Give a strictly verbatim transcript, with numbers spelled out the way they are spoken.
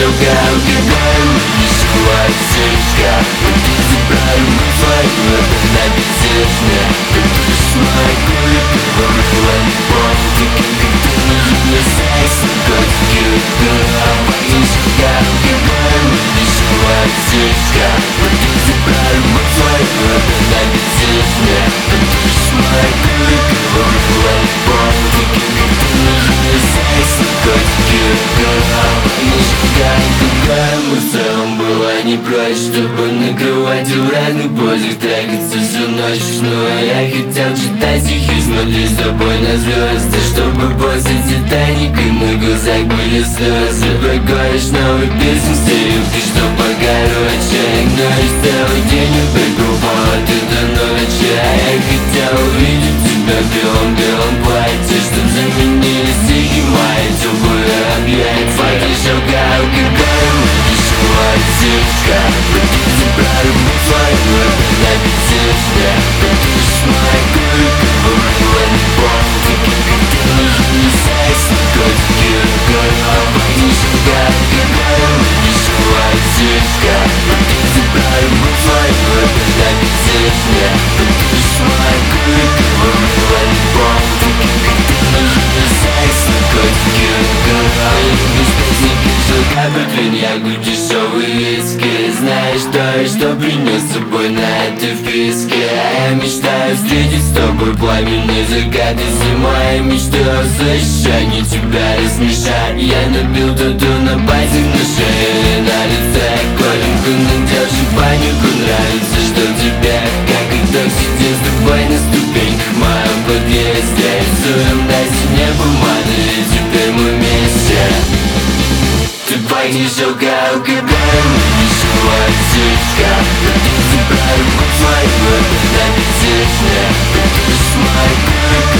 алкоголь, весела цифра. Ты забрал мой флаг, на бездне. Ты смогу и говорила не помню. Ты нужен мне секс, котики голова. Весела алкоголь, весела цифра. Ты забрал мой флаг, на бездне. Ты смогу и говорила не помню. Ты нужен мне секс, котики голова. Мы в целом была не прочь, чтобы накрывать в разных позах, трахаться всю ночь. Но я хотел читать стихи, смотреть с тобой на звезды, чтобы после Титаника на глазах были слезы. Проходишь новую песню, стерилки, что покороче. Игноришь целый день, упрыгнул повод и до ночи. А я хотел увидеть тебя в белом-белом платье, чтоб заменили стихи мои теплые объятия. Факишь алкоголь, весела цифра. Ты забрали мой флаг, на бездне. Ты смогу и говорила не помню. Ты нужен мне секс, котики голова. Факишь алкоголь, весела цифра. Ты забрали мой флаг, на бездне. Ты смогу и говорила не помню. Ты нужен мне секс, котики голова. Без песни пишу капель, я гудю дешевый виски. Знаешь, то, что принес с собой на этой вписке. А я мечтаю встретить с тобой пламенный закат. И зимой мечтаю защищать, тебя рассмешать. Я набил тату на пальцах, на шее, на лице. Коленку надел шипанику, нравится, что тебе. Как и так сидим с тобой на ступеньках в моем подъезде. Рисуем на стене бумаги, и теперь мы вместе. Ты пахнешь алкоголем, весела цифра. Ты забрал мой флаг, на бездне. Ты смогу